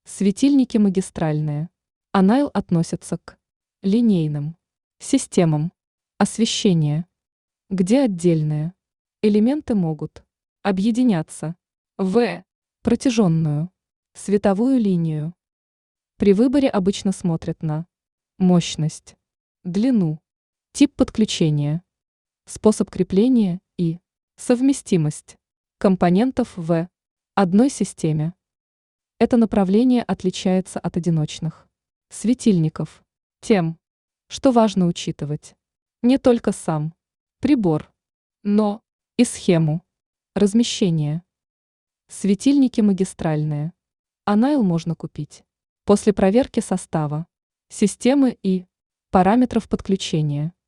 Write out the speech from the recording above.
Светильники магистральные. Анайл относится к линейным системам освещения, где отдельные элементы могут объединяться в протяженную световую линию. При выборе обычно смотрят на мощность, длину, тип подключения, способ крепления и совместимость компонентов в одной системе. Это направление отличается от одиночных светильников тем, что важно учитывать не только сам прибор, но и схему размещения. Светильники магистральные. Анайл можно купить после проверки состава, системы и параметров подключения.